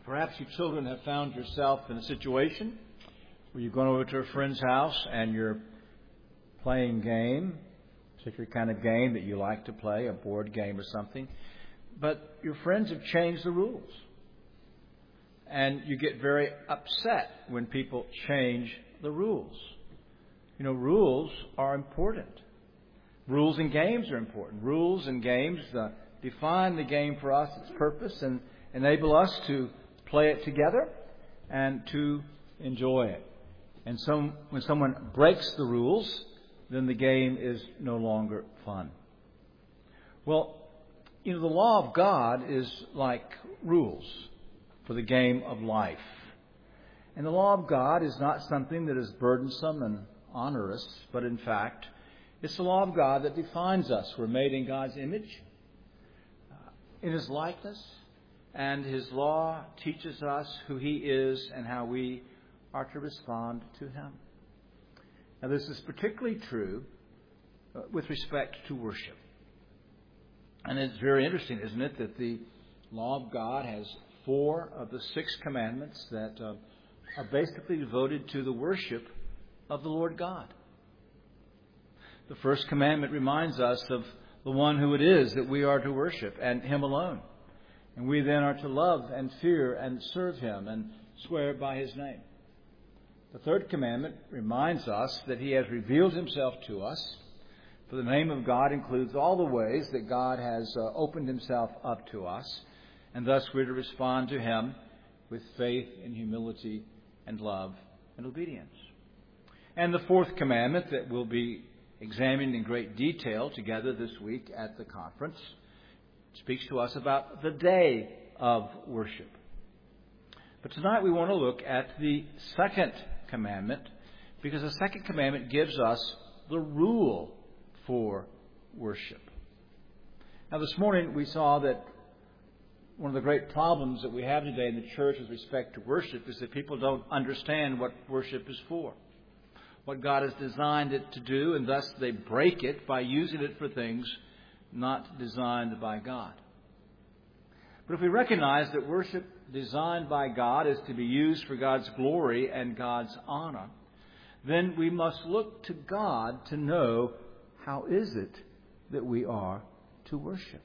Perhaps you children have found yourself in a situation where you've gone over to a friend's house and you're playing a game, a particular kind of game that you like to play, a board game or something, but your friends have changed the rules. And you get very upset when people change the rules. You know, rules are important. Rules in games are important. Rules in games define the game for us, its purpose, and enable us to play it together and to enjoy it. And so when someone breaks the rules, then the game is no longer fun. Well, you know, the law of God is like rules for the game of life. And the law of God is not something that is burdensome and onerous, but in fact, it's the law of God that defines us. We're made in God's image, in His likeness, and His law teaches us who He is and how we are to respond to Him. Now, this is particularly true with respect to worship. And it's very interesting, isn't it, that the law of God has 4 of the 6 commandments that are basically devoted to the worship of the Lord God. The first commandment reminds us of the one who it is that we are to worship, and Him alone. And we then are to love and fear and serve Him and swear by His name. The third commandment reminds us that He has revealed Himself to us. For the name of God includes all the ways that God has opened Himself up to us. And thus we're to respond to Him with faith and humility and love and obedience. And the fourth commandment that we'll be examined in great detail together this week at the conference speaks to us about the day of worship. But tonight we want to look at the second commandment, because the second commandment gives us the rule for worship. Now this morning we saw that one of the great problems that we have today in the church with respect to worship is that people don't understand what worship is for, what God has designed it to do, and thus they break it by using it for things not designed by God. But if we recognize that worship designed by God is to be used for God's glory and God's honor, then we must look to God to know how is it that we are to worship.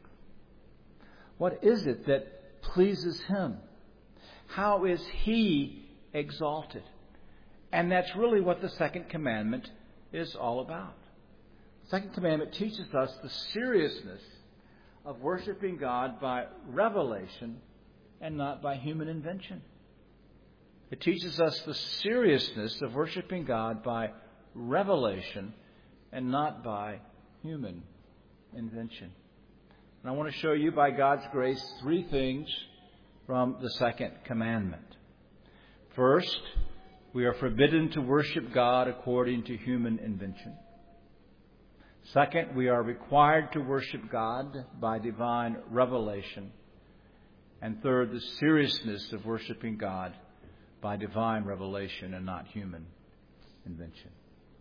What is it that pleases Him? How is He exalted? And that's really what the second commandment is all about. The second commandment teaches us the seriousness of worshiping God by revelation and not by human invention. It teaches us the seriousness of worshiping God by revelation and not by human invention. And I want to show you by God's grace 3 things from the second commandment. First, we are forbidden to worship God according to human invention. Second, we are required to worship God by divine revelation. And third, the seriousness of worshiping God by divine revelation and not human invention.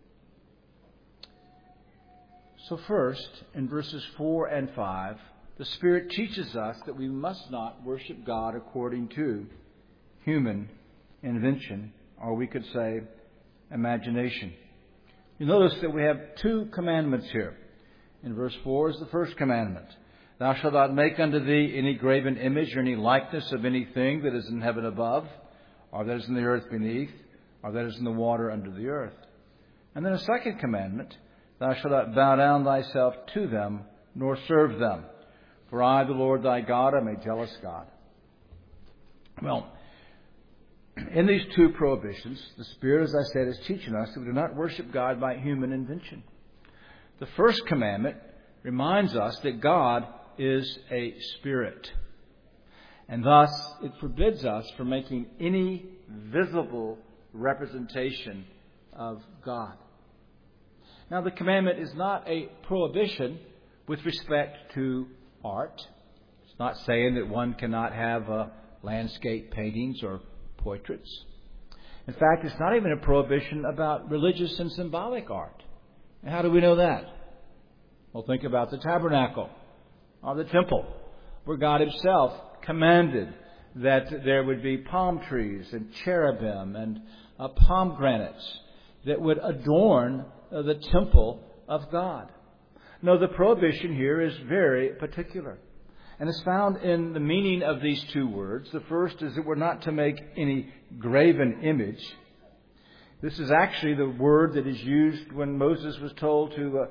So first, in verses 4 and 5, the Spirit teaches us that we must not worship God according to human invention, or we could say imagination. You notice that we have 2 commandments here. In verse 4 is the first commandment. Thou shalt not make unto thee any graven image or any likeness of anything that is in heaven above, or that is in the earth beneath, or that is in the water under the earth. And then a second commandment, thou shalt not bow down thyself to them, nor serve them. For I, the Lord thy God, am a jealous God. Well, in these 2 prohibitions, the Spirit, as I said, is teaching us that we do not worship God by human invention. The first commandment reminds us that God is a spirit. And thus, it forbids us from making any visible representation of God. Now, the commandment is not a prohibition with respect to art. It's not saying that one cannot have landscape paintings or portraits. In fact, it's not even a prohibition about religious and symbolic art. And how do we know that? Well, think about the tabernacle or the temple, where God Himself commanded that there would be palm trees and cherubim and pomegranates that would adorn the temple of God. No, the prohibition here is very particular. And it's found in the meaning of these two words. The first is that we're not to make any graven image. This is actually the word that is used when Moses was told to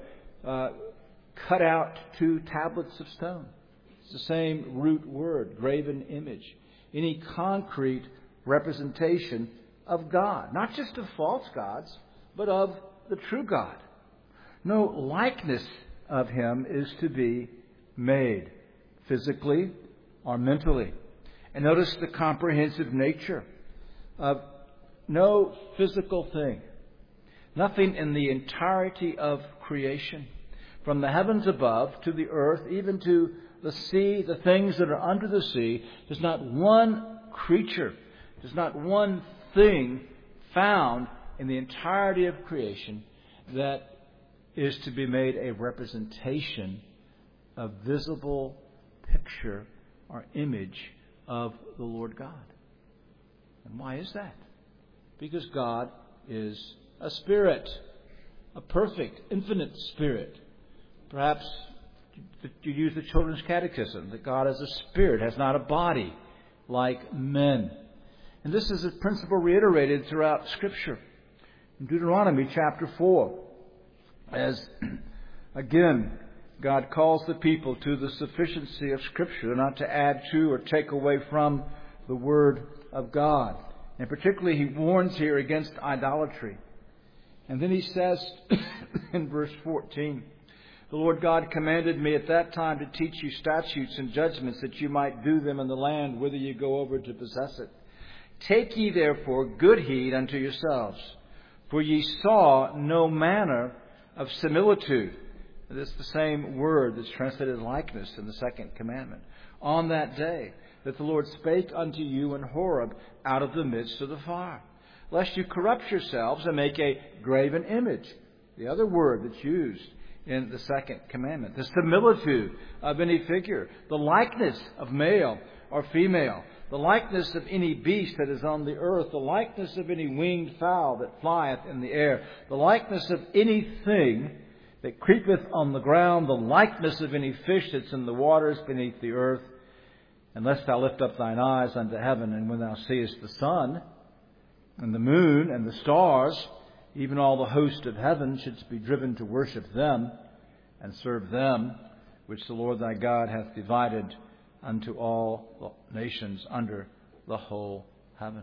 cut out 2 tablets of stone. It's the same root word, graven image. Any concrete representation of God. Not just of false gods, but of the true God. No likeness of Him is to be made, physically or mentally. And notice the comprehensive nature of no physical thing. Nothing in the entirety of creation, from the heavens above to the earth, even to the sea, the things that are under the sea, there's not one creature, there's not one thing found in the entirety of creation that is to be made a representation, a visible picture or image of the Lord God. And why is that? Because God is a spirit, a perfect, infinite spirit. Perhaps you use the Children's Catechism, that God is a spirit, has not a body like men. And this is a principle reiterated throughout Scripture. In Deuteronomy chapter 4, as again, God calls the people to the sufficiency of Scripture, not to add to or take away from the Word of God. And particularly, He warns here against idolatry. And then He says in verse 14, "The Lord God commanded me at that time to teach you statutes and judgments, that you might do them in the land whither you go over to possess it. Take ye therefore good heed unto yourselves, for ye saw no manner of similitude." This is the same word that's translated likeness in the second commandment. "On that day that the Lord spake unto you in Horeb out of the midst of the fire, lest you corrupt yourselves and make a graven image." The other word that's used in the second commandment. The similitude of any figure. The likeness of male or female. The likeness of any beast that is on the earth. The likeness of any winged fowl that flieth in the air. The likeness of anything that creepeth on the ground. The likeness of any fish that's in the waters beneath the earth. Unless thou lift up thine eyes unto heaven, and when thou seest the sun and the moon and the stars, even all the host of heaven, shouldst be driven to worship them and serve them, which the Lord thy God hath divided unto all the nations under the whole heaven.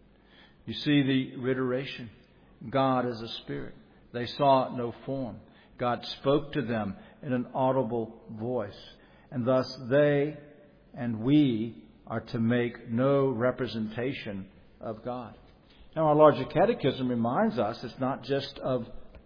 You see the reiteration. God is a spirit. They saw no form. God spoke to them in an audible voice. And thus they and we are to make no representation of God. Now, our larger catechism reminds us it's not just of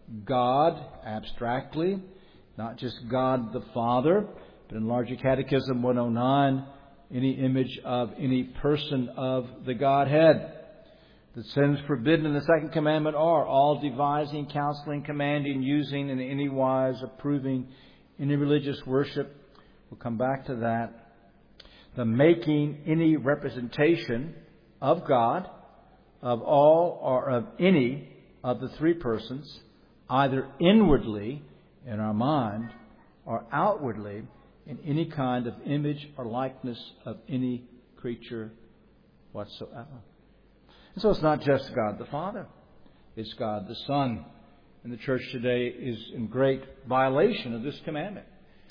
God abstractly, not just God the Father, but in larger catechism 109, any image of any person of the Godhead. The sins forbidden in the second commandment are all devising, counseling, commanding, using, in any wise approving any religious worship. We'll come back to that. The making any representation of God, of all or of any of the three persons, either inwardly in our mind or outwardly in any kind of image or likeness of any creature whatsoever. And so it's not just God the Father, it's God the Son. And the church today is in great violation of this commandment,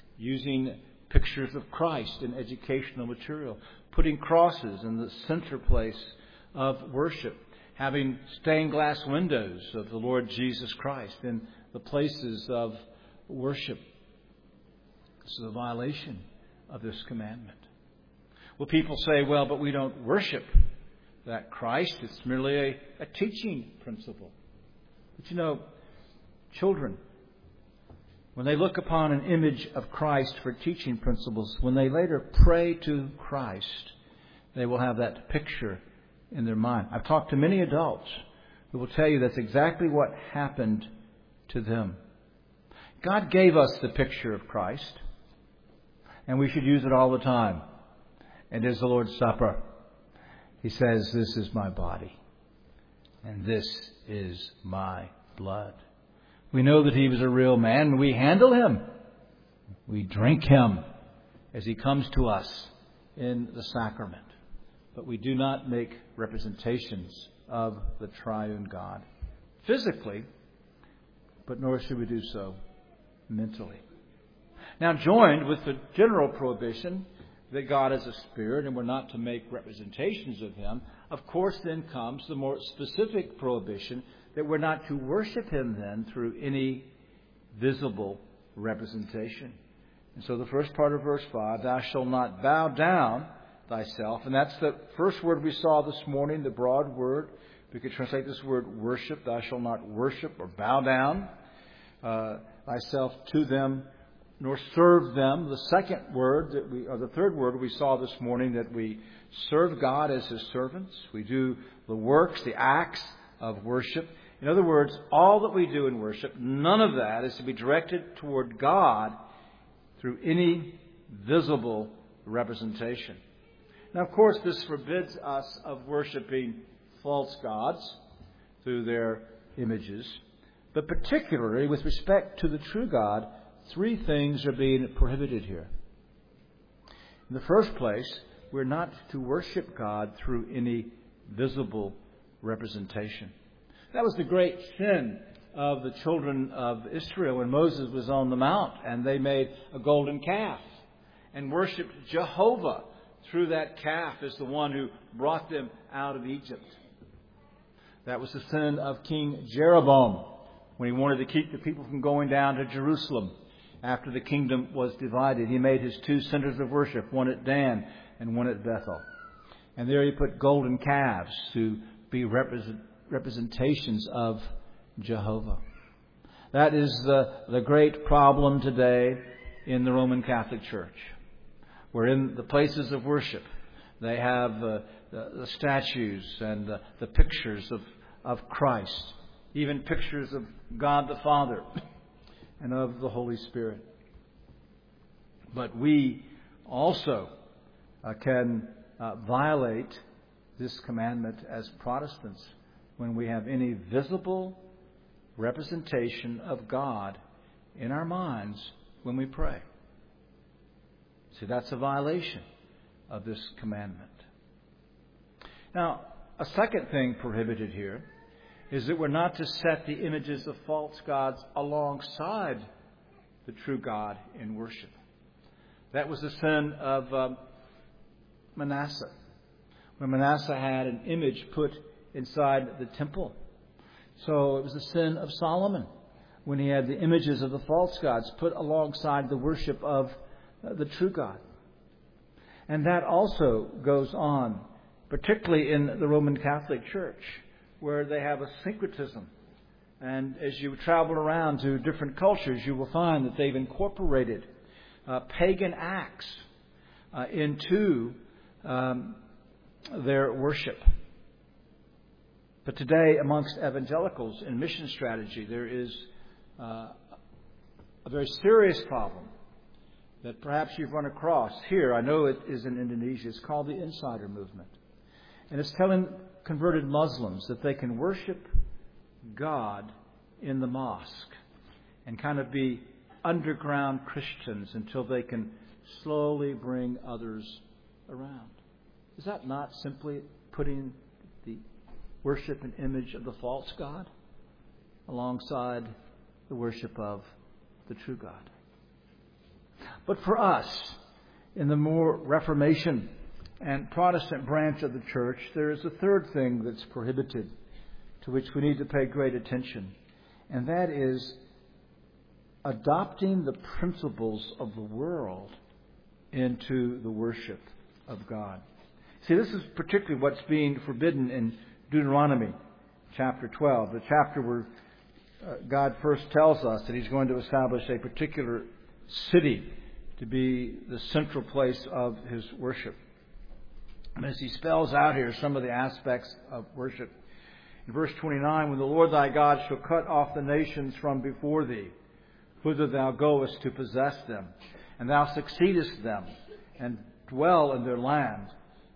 using pictures of Christ in educational material, putting crosses in the center place of worship, having stained glass windows of the Lord Jesus Christ in the places of worship. This is a violation of this commandment. Well, people say, well, but we don't worship that Christ. It's merely a teaching principle. But you know, children, when they look upon an image of Christ for teaching principles, when they later pray to Christ, they will have that picture in their mind. I've talked to many adults who will tell you that's exactly what happened to them. God gave us the picture of Christ, and we should use it all the time. It is the Lord's Supper. He says, this is my body, and this is my blood. We know that He was a real man. We handle Him. We drink Him as He comes to us in the sacrament. But we do not make representations of the triune God physically, but nor should we do so mentally. Now, joined with the general prohibition that God is a spirit and we're not to make representations of Him, of course then comes the more specific prohibition that we're not to worship Him then through any visible representation. And so the first part of verse 5, thou shalt not bow down thyself. And that's the first word we saw this morning, the broad word. We could translate this word worship. Thou shalt not worship or bow down thyself to them, nor serve them. The second word, or the third word we saw this morning, that we serve God as His servants. We do the works, the acts of worship. In other words, all that we do in worship, none of that is to be directed toward God through any visible representation. Now, of course, this forbids us of worshiping false gods through their images. But particularly with respect to the true God, three things are being prohibited here. In the first place, we're not to worship God through any visible representation. That was the great sin of the children of Israel when Moses was on the mount and they made a golden calf and worshipped Jehovah through that calf as the one who brought them out of Egypt. That was the sin of King Jeroboam when he wanted to keep the people from going down to Jerusalem after the kingdom was divided. He made his two centers of worship, one at Dan and one at Bethel. And there he put golden calves to be representations of Jehovah. That is the great problem today in the Roman Catholic Church, where in the places of worship they have the statues and the pictures of Christ, even pictures of God the Father and of the Holy Spirit. But we also can violate this commandment as Protestants when we have any visible representation of God in our minds when we pray. See, that's a violation of this commandment. Now, a second thing prohibited here is that we're not to set the images of false gods alongside the true God in worship. That was the sin of Manasseh. When Manasseh had an image put inside the temple. So it was the sin of Solomon when he had the images of the false gods put alongside the worship of the true God. And that also goes on, particularly in the Roman Catholic Church, where they have a syncretism. And as you travel around to different cultures, you will find that they've incorporated pagan acts into their worship. But today, amongst evangelicals in mission strategy, there is a very serious problem that perhaps you've run across. Here, I know it is in Indonesia. It's called the Insider Movement. And it's telling converted Muslims that they can worship God in the mosque and kind of be underground Christians until they can slowly bring others around. Is that not simply putting the worship and image of the false God alongside the worship of the true God? But for us, in the more Reformation and Protestant branch of the church, there is a third thing that's prohibited, to which we need to pay great attention, and that is adopting the principles of the world into the worship of God. See, this is particularly what's being forbidden in Deuteronomy chapter 12, the chapter where God first tells us that He's going to establish a particular city to be the central place of His worship. And as He spells out here some of the aspects of worship, in verse 29, when the Lord thy God shall cut off the nations from before thee, whither thou goest to possess them, and thou succeedest them, and dwell in their land,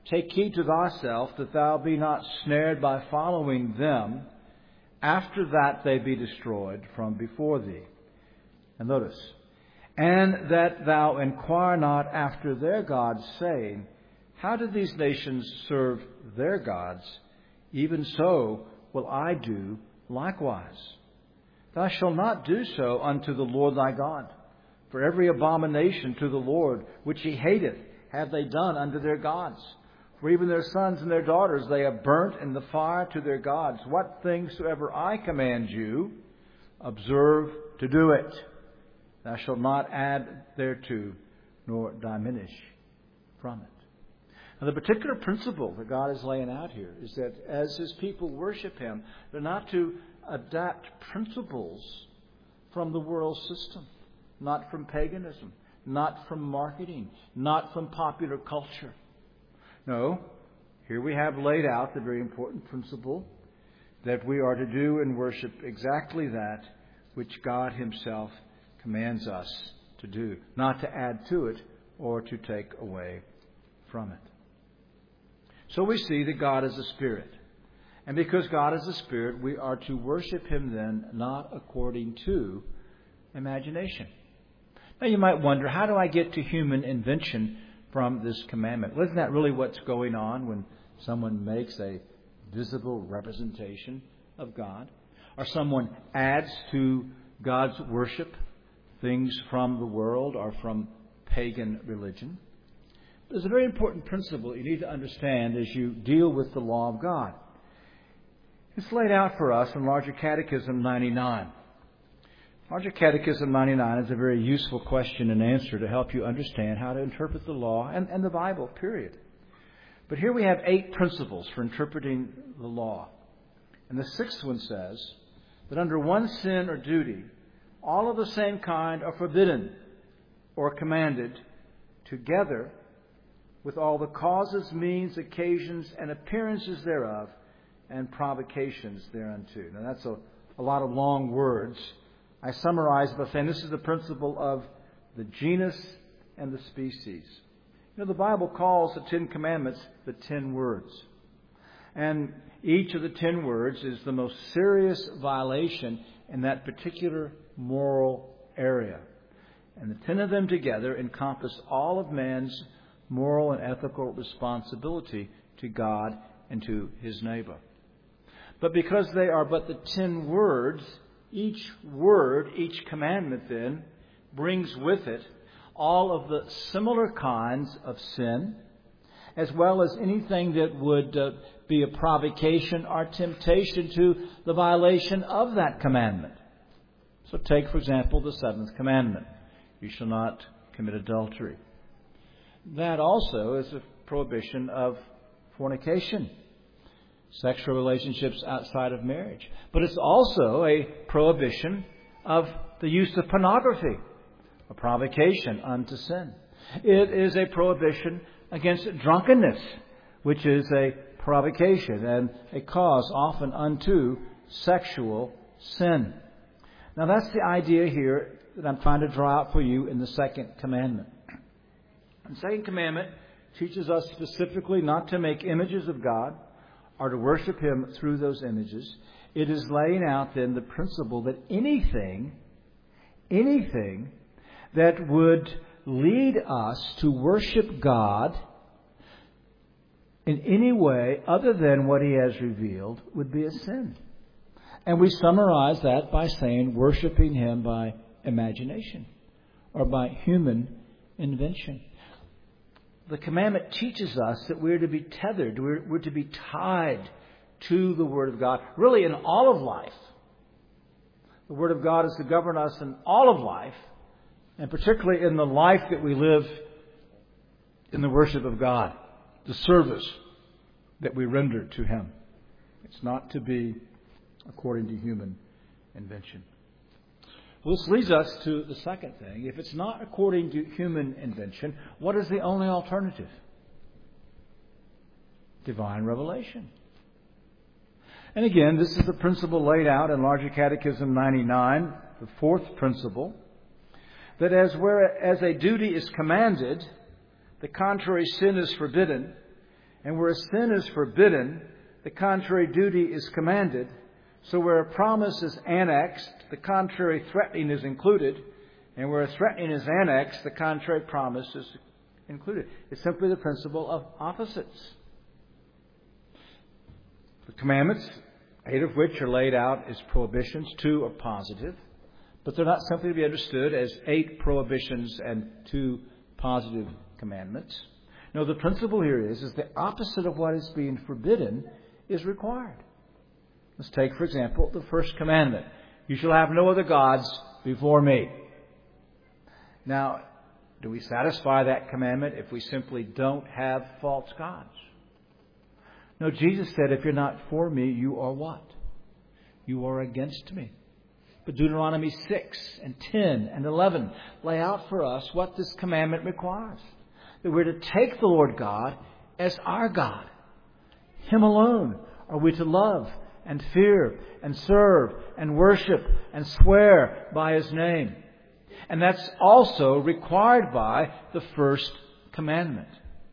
Take heed to thyself that thou be not snared by following them, after that they be destroyed from before thee. And notice, and that thou inquire not after their gods, saying, how do these nations serve their gods? Even so will I do likewise. Thou shalt not do so unto the Lord thy God. For every abomination to the Lord which he hateth have they done unto their gods. For even their sons and their daughters they have burnt in the fire to their gods. What things soever I command you, observe to do it. Thou shalt not add thereto, nor diminish from it. Now, the particular principle that God is laying out here is that as His people worship Him, they're not to adapt principles from the world system, not from paganism, not from marketing, not from popular culture. No, here we have laid out the very important principle that we are to do and worship exactly that which God Himself commands us to do, not to add to it or to take away from it. So we see that God is a spirit. And because God is a spirit, we are to worship Him then not according to imagination. Now you might wonder, how do I get to human invention from this commandment? Well, isn't that really what's going on when someone makes a visible representation of God? Or someone adds to God's worship things from the world or from pagan religion? There's a very important principle you need to understand as you deal with the law of God. It's laid out for us in Larger Catechism 99. Larger Catechism 99 is a very useful question and answer to help you understand how to interpret the law and the Bible, period. But here we have 8 principles for interpreting the law. And the 6th one says that under one sin or duty, all of the same kind are forbidden or commanded together with all the causes, means, occasions, and appearances thereof, and provocations thereunto. Now that's a lot of long words. I summarize by saying this is the principle of the genus and the species. You know, the Bible calls the 10 Commandments the 10 words. And each of the 10 words is the most serious violation in that particular moral area. And the 10 of them together encompass all of man's moral and ethical responsibility to God and to his neighbor. But because they are but the 10 words, each word, each commandment then, brings with it all of the similar kinds of sin, as well as anything that would be a provocation or temptation to the violation of that commandment. So take, for example, the 7th commandment. You shall not commit adultery. That also is a prohibition of fornication, sexual relationships outside of marriage. But it's also a prohibition of the use of pornography, a provocation unto sin. It is a prohibition against drunkenness, which is a provocation and a cause often unto sexual sin. Now that's the idea here that I'm trying to draw out for you in the 2nd commandment. The 2nd commandment teaches us specifically not to make images of God or to worship Him through those images. It is laying out then the principle that anything that would lead us to worship God in any way other than what He has revealed would be a sin. And we summarize that by saying worshiping Him by imagination or by human invention. The commandment teaches us that we're to be tethered, we're to be tied to the Word of God, really in all of life. The Word of God is to govern us in all of life, and particularly in the life that we live in the worship of God, the service that we render to Him. It's not to be according to human invention. Well, this leads us to the second thing. If it's not according to human invention, what is the only alternative? Divine revelation. And again, this is the principle laid out in Larger Catechism 99, the 4th principle, that as a duty is commanded, the contrary sin is forbidden, And where a sin is forbidden, the contrary duty is commanded. So where a promise is annexed, the contrary threatening is included. And where a threatening is annexed, the contrary promise is included. It's simply the principle of opposites. The commandments, 8 of which are laid out as prohibitions, 2 are positive. But they're not simply to be understood as 8 prohibitions and 2 positive commandments. No, the principle here is the opposite of what is being forbidden is required. Let's take, for example, the first commandment. You shall have no other gods before me. Now, do we satisfy that commandment if we simply don't have false gods? No, Jesus said, if you're not for me, you are what? You are against me. But Deuteronomy 6 and 10 and 11 lay out for us what this commandment requires. That we're to take the Lord God as our God. Him alone are we to love and fear and serve and worship and swear by His name. And that's also required by the first commandment.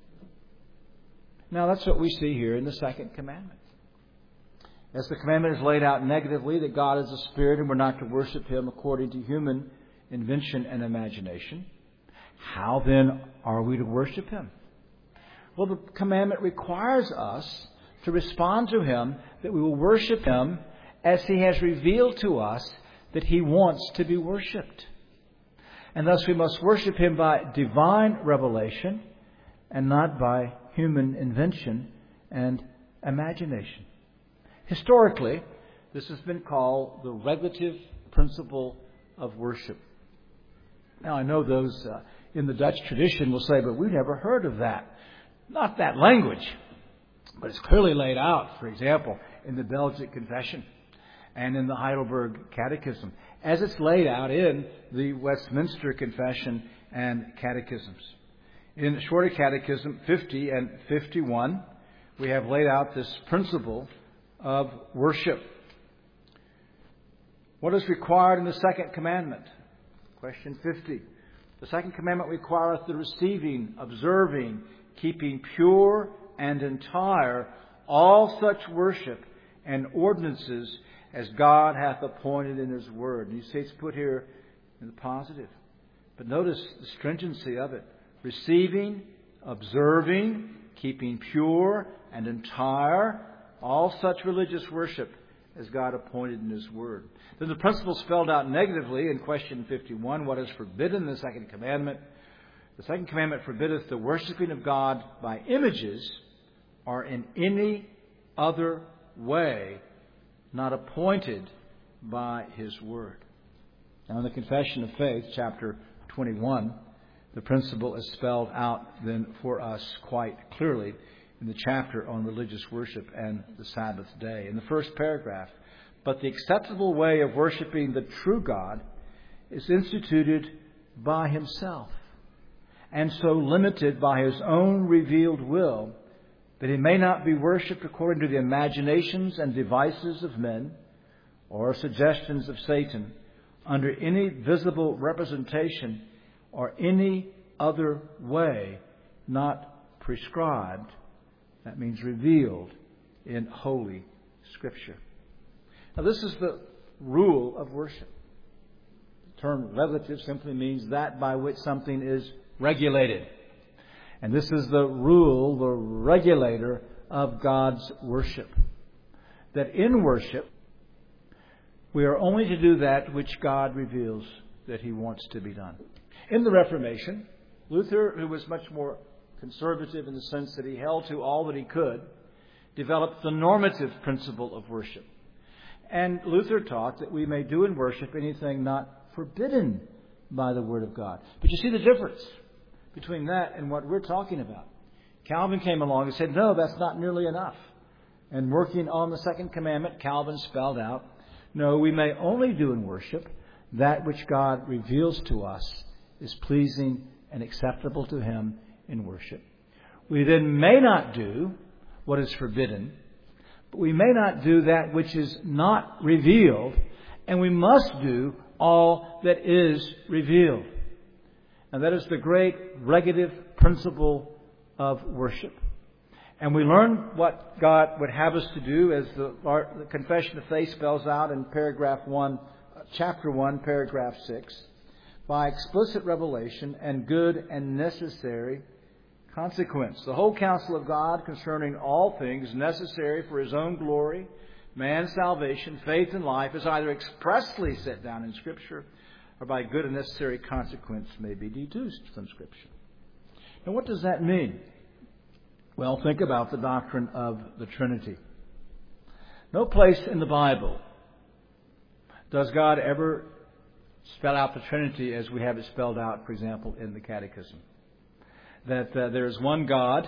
Now that's what we see here in the second commandment. As the commandment is laid out negatively, that God is a spirit and we're not to worship Him according to human invention and imagination, how then are we to worship Him? Well, the commandment requires us to respond to Him, that we will worship Him as He has revealed to us that He wants to be worshipped. And thus we must worship Him by divine revelation and not by human invention and imagination. Historically, this has been called the regulative principle of worship. Now, I know those in the Dutch tradition will say, but we've never heard of that. Not that language, but it's clearly laid out, for example, in the Belgic Confession and in the Heidelberg Catechism, as it's laid out in the Westminster Confession and Catechisms. In the Shorter Catechism 50 and 51, we have laid out this principle of worship. What is required in the second commandment? Question 50. The second commandment requireth the receiving, observing, keeping pure and entire all such worship and ordinances as God hath appointed in His Word. And you see it's put here in the positive. But notice the stringency of it. Receiving, observing, keeping pure and entire all such religious worship as God appointed in His Word. Then the principle spelled out negatively in question 51, what is forbidden in the second commandment? The second commandment forbiddeth the worshiping of God by images or in any other way not appointed by His Word. Now in the Confession of Faith, chapter 21, the principle is spelled out then for us quite clearly in the chapter on religious worship and the Sabbath day. In the first paragraph, but the acceptable way of worshiping the true God is instituted by Himself, and so limited by His own revealed will, that He may not be worshipped according to the imaginations and devices of men, or suggestions of Satan, under any visible representation or any other way not prescribed. That means revealed in Holy Scripture. Now this is the rule of worship. The term regulative simply means that by which something is regulated. And this is the rule, the regulator of God's worship. That in worship, we are only to do that which God reveals that He wants to be done. In the Reformation, Luther, who was much more conservative in the sense that he held to all that he could, developed the normative principle of worship. And Luther taught that we may do in worship anything not forbidden by the Word of God. But you see the difference between that and what we're talking about. Calvin came along and said, no, that's not nearly enough. And working on the second commandment, Calvin spelled out, no, we may only do in worship that which God reveals to us is pleasing and acceptable to Him in worship. We then may not do what is forbidden, but we may not do that which is not revealed, and we must do all that is revealed. And that is the great regulative principle of worship. And we learn what God would have us to do, as the Confession of Faith spells out in chapter 1, paragraph 6, by explicit revelation and good and necessary consequence. The whole counsel of God concerning all things necessary for His own glory, man's salvation, faith, and life is either expressly set down in Scripture or by good and necessary consequence may be deduced from Scripture. Now, what does that mean? Well, think about the doctrine of the Trinity. No place in the Bible does God ever spell out the Trinity as we have it spelled out, for example, in the Catechism. That there is one God,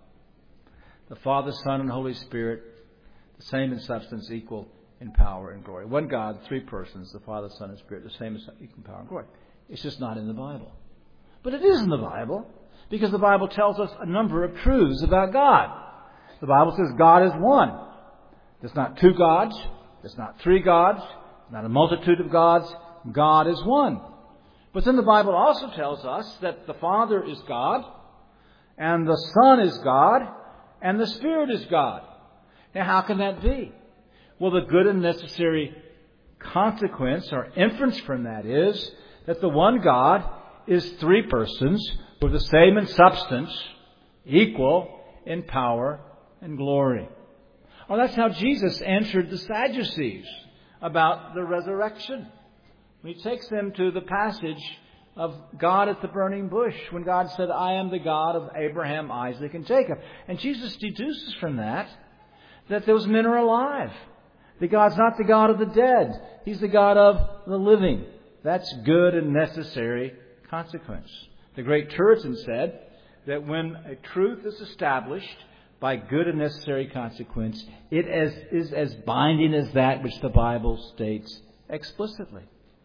the Father, Son, and Holy Spirit, the same in substance, equal in power and glory. One God, three persons, the Father, Son, and Spirit, the same in equal in power and glory. It's just not in the Bible. But it is in the Bible, because the Bible tells us a number of truths about God. The Bible says God is one. There's not two gods. There's not three gods. Not a multitude of gods. God is one. But then the Bible also tells us that the Father is God, and the Son is God, and the Spirit is God. Now, how can that be? Well, the good and necessary consequence or inference from that is that the one God is three persons with the same in substance, equal in power and glory. Well, that's how Jesus answered the Sadducees about the resurrection. He takes them to the passage of God at the burning bush, when God said, I am the God of Abraham, Isaac, and Jacob. And Jesus deduces from that those men are alive. That God's not the God of the dead. He's the God of the living. That's good and necessary consequence. The great Turretin said that when a truth is established by good and necessary consequence, it is as binding as that which the Bible states explicitly.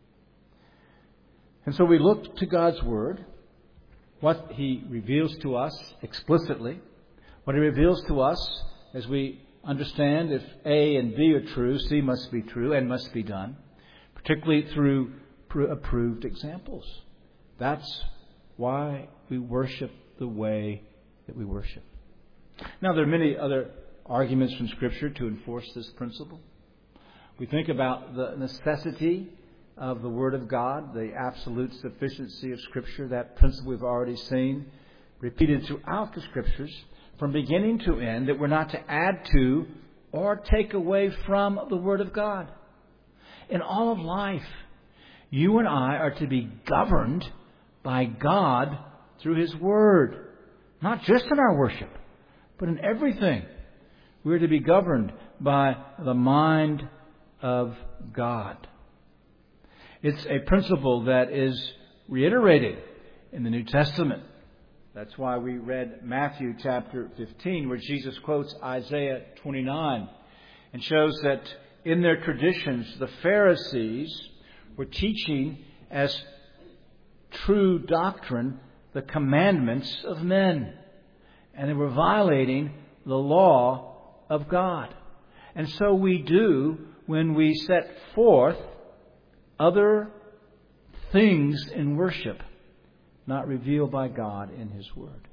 And so we look to God's Word, what He reveals to us explicitly, what He reveals to us as we understand if A and B are true, C must be true and must be done, particularly through approved examples. That's why we worship the way that we worship. Now, there are many other arguments from Scripture to enforce this principle. We think about the necessity of the Word of God, the absolute sufficiency of Scripture, that principle we've already seen, repeated throughout the Scriptures, from beginning to end, that we're not to add to or take away from the Word of God. In all of life, you and I are to be governed by God through His Word. Not just in our worship, but in everything. We're to be governed by the mind of God. It's a principle that is reiterated in the New Testament. That's why we read Matthew chapter 15, where Jesus quotes Isaiah 29 and shows that in their traditions, the Pharisees were teaching as true doctrine the commandments of men. And they were violating the law of God. And so we do when we set forth other things in worship not revealed by God in His Word.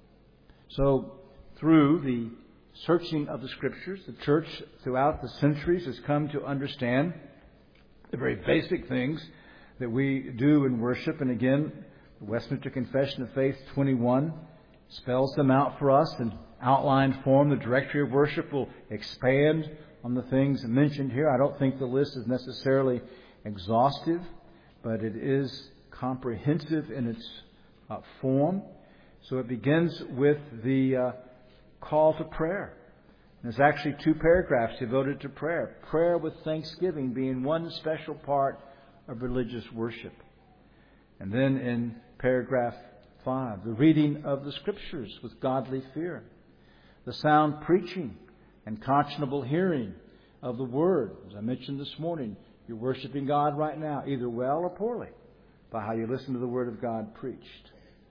So, through the searching of the Scriptures, the Church throughout the centuries has come to understand the very basic things that we do in worship. And again, the Westminster Confession of Faith 21 spells them out for us in outline form. The Directory of Worship will expand on the things mentioned here. I don't think the list is necessarily exhaustive, but it is comprehensive in its form. So it begins with the call to prayer. There's actually 2 paragraphs devoted to prayer. Prayer with thanksgiving being one special part of religious worship. And then in paragraph 5, the reading of the Scriptures with godly fear. The sound preaching and conscionable hearing of the Word. As I mentioned this morning, you're worshiping God right now, either well or poorly, by how you listen to the Word of God preached.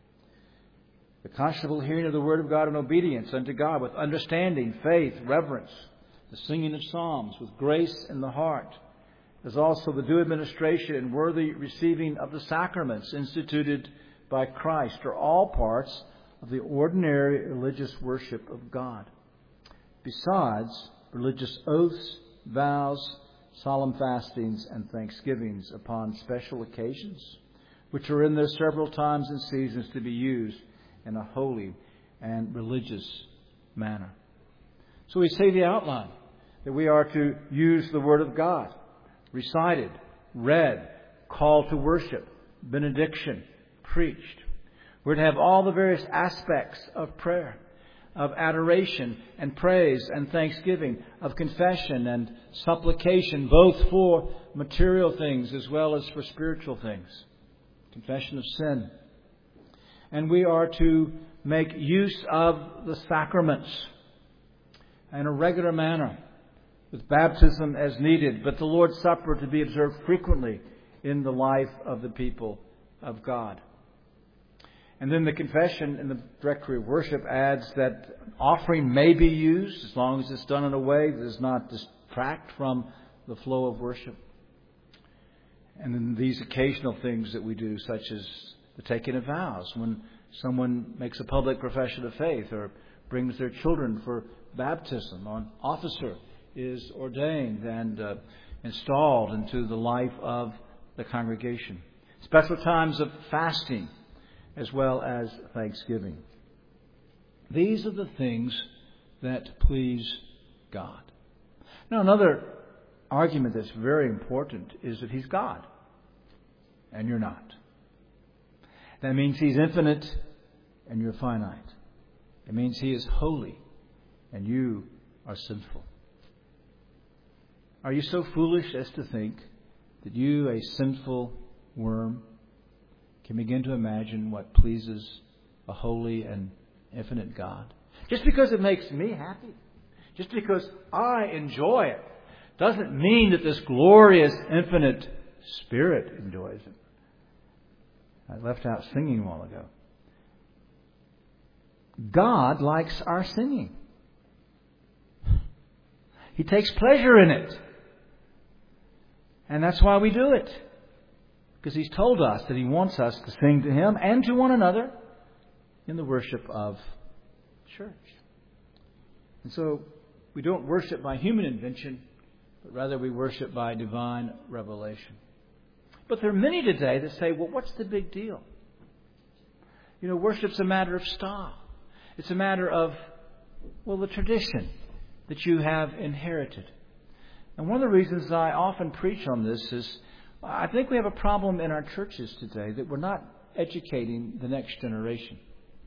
The conscionable hearing of the Word of God in obedience unto God with understanding, faith, reverence. The singing of psalms with grace in the heart. There's also the due administration and worthy receiving of the sacraments instituted by Christ, are all parts of the ordinary religious worship of God. Besides religious oaths, vows, solemn fastings, and thanksgivings upon special occasions, which are in there several times and seasons to be used in a holy and religious manner. So we see the outline, that we are to use the Word of God, recited, read, call to worship, benediction, preached. We're to have all the various aspects of prayer, of adoration and praise and thanksgiving, of confession and supplication, both for material things as well as for spiritual things. Confession of sin. And we are to make use of the sacraments in a regular manner, with baptism as needed, but the Lord's Supper to be observed frequently in the life of the people of God. And then the confession in the directory of worship adds that offering may be used as long as it's done in a way that does not distract from the flow of worship. And then these occasional things that we do, such as the taking of vows, when someone makes a public profession of faith or brings their children for baptism, or an officer is ordained and installed into the life of the congregation. Special times of fasting, as well as thanksgiving. These are the things that please God. Now, another argument that's very important is that He's God, and you're not. That means He's infinite, and you're finite. It means He is holy, and you are sinful. Are you so foolish as to think that you, a sinful worm, can begin to imagine what pleases a holy and infinite God? Just because it makes me happy, just because I enjoy it, doesn't mean that this glorious, infinite Spirit enjoys it. I left out singing a while ago. God likes our singing. He takes pleasure in it. And that's why we do it. Because He's told us that He wants us to sing to Him and to one another in the worship of church. And so we don't worship by human invention, but rather we worship by divine revelation. But there are many today that say, well, what's the big deal? You know, worship's a matter of style. It's a matter of, well, the tradition that you have inherited. And one of the reasons I often preach on this is I think we have a problem in our churches today that we're not educating the next generation.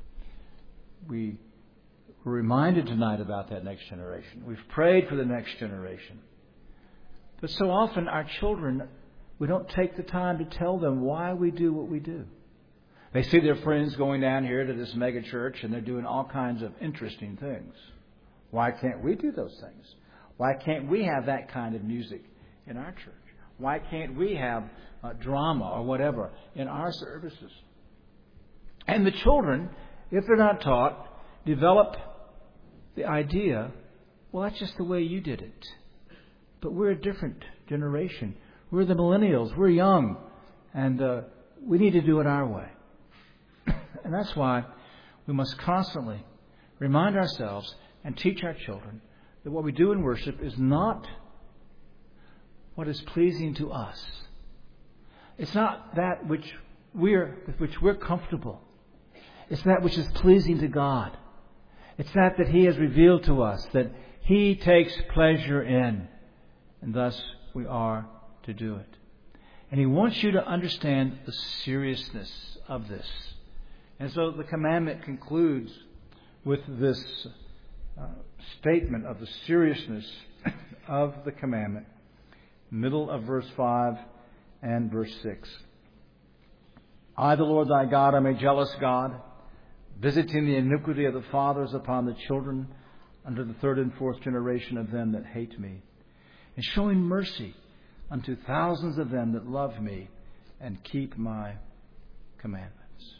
We were reminded tonight about that next generation. We've prayed for the next generation. But so often our children, we don't take the time to tell them why we do what we do. They see their friends going down here to this mega church and they're doing all kinds of interesting things. Why can't we do those things? Why can't we have that kind of music in our church? Why can't we have drama or whatever in our services? And the children, if they're not taught, develop the idea, well, that's just the way you did it. But we're a different generation. We're the millennials. We're young. And we need to do it our way. And that's why we must constantly remind ourselves and teach our children that what we do in worship is not what is pleasing to us. It's not that with which we're comfortable. It's that which is pleasing to God. It's that He has revealed to us, that He takes pleasure in, and thus we are to do it. And He wants you to understand the seriousness of this. And so the commandment concludes with this statement of the seriousness of the commandment. Middle of verse 5 and verse 6. I, the Lord thy God, am a jealous God, visiting the iniquity of the fathers upon the children unto the third and fourth generation of them that hate me, and showing mercy unto thousands of them that love me and keep my commandments.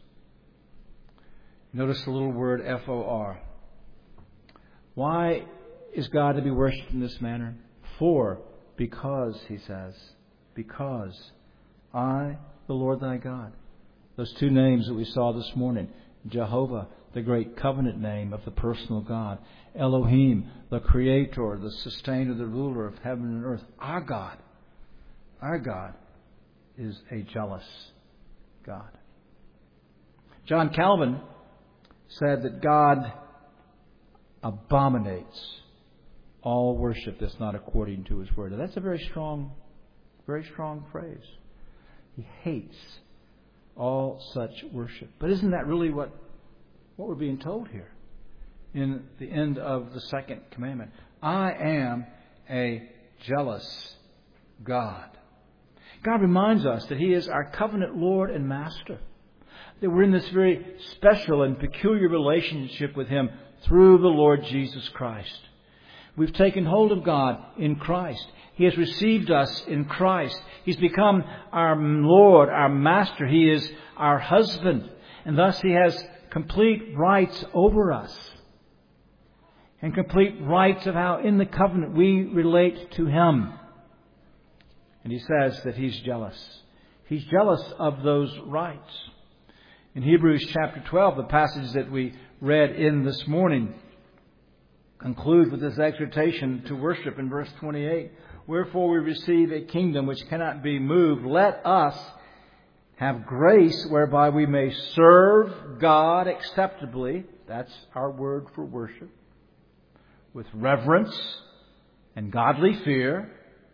Notice the little word F-O-R. Why is God to be worshipped in this manner? Because, he says, because I, the Lord thy God. Those two names that we saw this morning, Jehovah, the great covenant name of the personal God. Elohim, the creator, the sustainer, the ruler of heaven and earth. Our God is a jealous God. John Calvin said that God abominates all worship that's not according to His Word. And that's a very strong phrase. He hates all such worship. But isn't that really what we're being told here in the end of the second commandment? I am a jealous God. God reminds us that He is our covenant Lord and Master. That we're in this very special and peculiar relationship with Him through the Lord Jesus Christ. We've taken hold of God in Christ. He has received us in Christ. He's become our Lord, our Master. He is our husband. And thus He has complete rights over us. And complete rights of how in the covenant we relate to Him. And He says that He's jealous. He's jealous of those rights. In Hebrews chapter 12, the passage that we read in this morning concludes with this exhortation to worship in verse 28. Wherefore we receive a kingdom which cannot be moved. Let us have grace whereby we may serve God acceptably. That's our word for worship. With reverence and godly fear.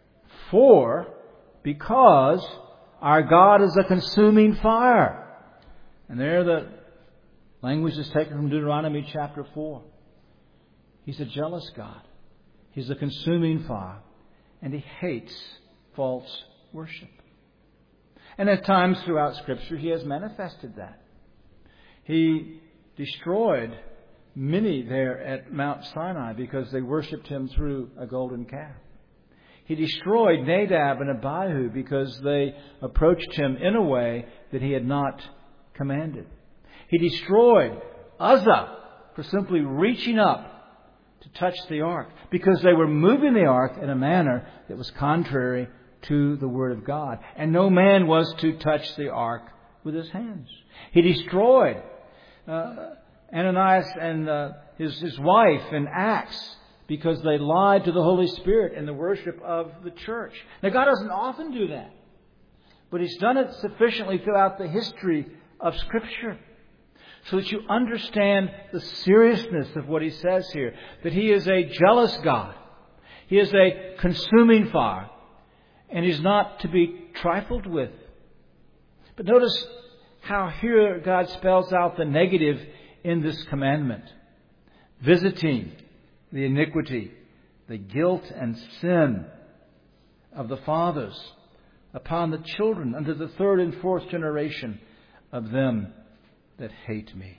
Because our God is a consuming fire. And there the language is taken from Deuteronomy chapter 4. He's a jealous God. He's a consuming fire. And He hates false worship. And at times throughout Scripture He has manifested that. He destroyed many there at Mount Sinai because they worshipped Him through a golden calf. He destroyed Nadab and Abihu because they approached Him in a way that He had not commanded. He destroyed Uzzah for simply reaching up to touch the ark because they were moving the ark in a manner that was contrary to the Word of God. And no man was to touch the ark with his hands. He destroyed Ananias and his wife in Acts because they lied to the Holy Spirit in the worship of the church. Now, God doesn't often do that, but He's done it sufficiently throughout the history of Scripture so that you understand the seriousness of what He says here, that He is a jealous God. He is a consuming fire, and He's not to be trifled with. But notice how here God spells out the negative in this commandment. Visiting the iniquity, the guilt and sin of the fathers upon the children unto the third and fourth generation of them that hate me.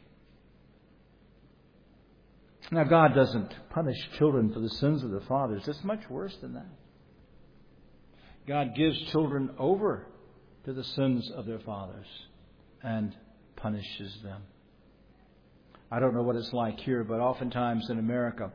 Now, God doesn't punish children for the sins of the fathers. It's much worse than that. God gives children over to the sins of their fathers and punishes them. I don't know what it's like here, but oftentimes in America,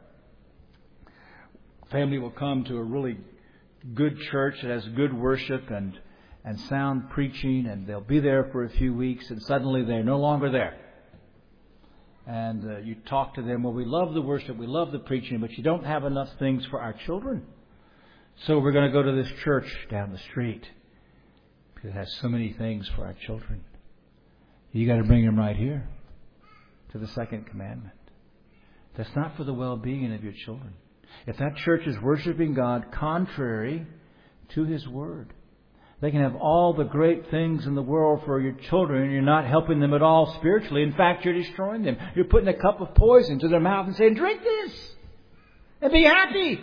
family will come to a really good church that has good worship and sound preaching, and they'll be there for a few weeks, and suddenly they're no longer there. And you talk to them, well, we love the worship, we love the preaching, but you don't have enough things for our children. So we're going to go to this church down the street because it has so many things for our children. You got to bring them right here to the second commandment. That's not for the well-being of your children. If that church is worshiping God contrary to His Word, they can have all the great things in the world for your children, and you're not helping them at all spiritually. In fact, you're destroying them. You're putting a cup of poison to their mouth and saying, drink this and be happy.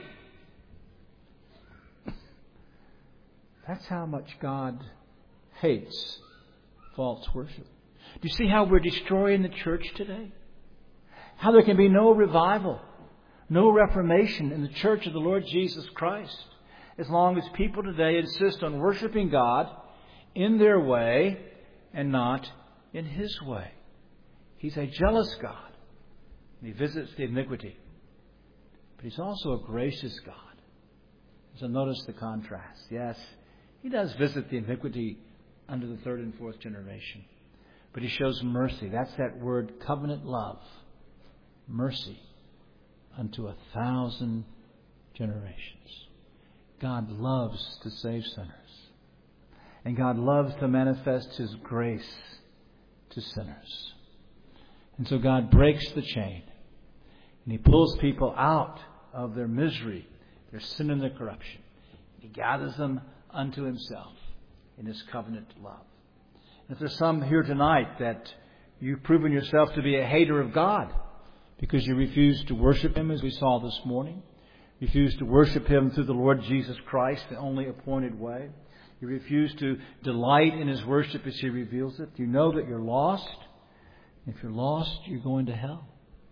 That's how much God hates false worship. Do you see how we're destroying the church today? How there can be no revival, no reformation in the church of the Lord Jesus Christ as long as people today insist on worshiping God in their way and not in His way. He's a jealous God, and He visits the iniquity. But He's also a gracious God. So notice the contrast. Yes, He does visit the iniquity under the third and fourth generation. But He shows mercy. That's that word, covenant love. Mercy unto 1,000 generations. God loves to save sinners. And God loves to manifest His grace to sinners. And so God breaks the chain. And He pulls people out of their misery, their sin and their corruption. He gathers them unto Himself in His covenant love. And if there's some here tonight that you've proven yourself to be a hater of God because you refuse to worship Him as we saw this morning, refuse to worship Him through the Lord Jesus Christ, the only appointed way, you refuse to delight in His worship as He reveals it, you know that you're lost. If you're lost, you're going to hell.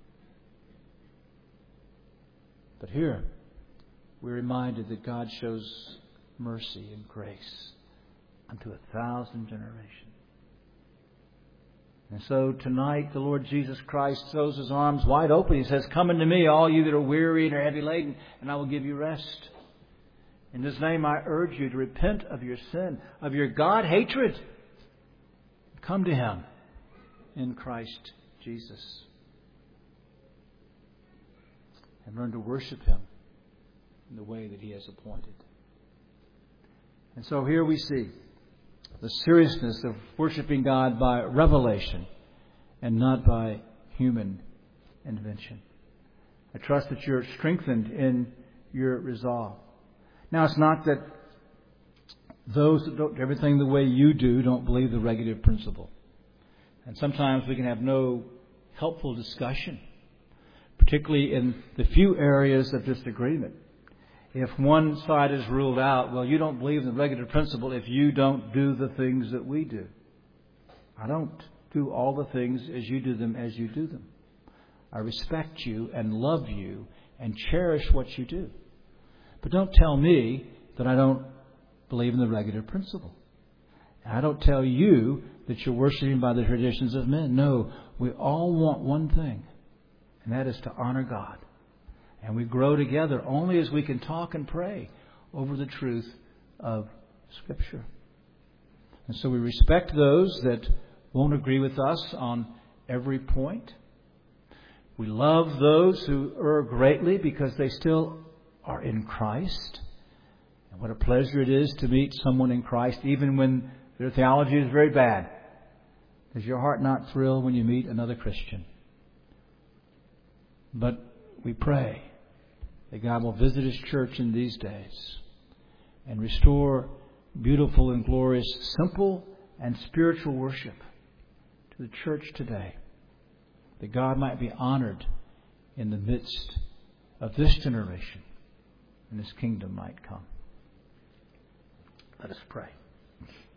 But here, we're reminded that God shows mercy and grace unto 1,000 generations. And so tonight, the Lord Jesus Christ throws His arms wide open. He says, "Come unto me, all you that are weary and are heavy laden, and I will give you rest." In His name, I urge you to repent of your sin, of your God hatred. Come to Him in Christ Jesus. And learn to worship Him in the way that He has appointed. And so here we see the seriousness of worshiping God by revelation and not by human invention. I trust that you're strengthened in your resolve. Now, it's not that those that don't do everything the way you do don't believe the regulative principle. And sometimes we can have no helpful discussion, particularly in the few areas of disagreement. If one side is ruled out, well, you don't believe in the regulative principle if you don't do the things that we do. I don't do all the things as you do them as you do them. I respect you and love you and cherish what you do. But don't tell me that I don't believe in the regulative principle. I don't tell you that you're worshiping by the traditions of men. No, we all want one thing, and that is to honor God. And we grow together only as we can talk and pray over the truth of Scripture. And so we respect those that won't agree with us on every point. We love those who err greatly because they still are in Christ. And what a pleasure it is to meet someone in Christ, even when their theology is very bad. Does your heart not thrill when you meet another Christian? But we pray that God will visit His church in these days and restore beautiful and glorious, simple and spiritual worship to the church today. That God might be honored in the midst of this generation and His kingdom might come. Let us pray.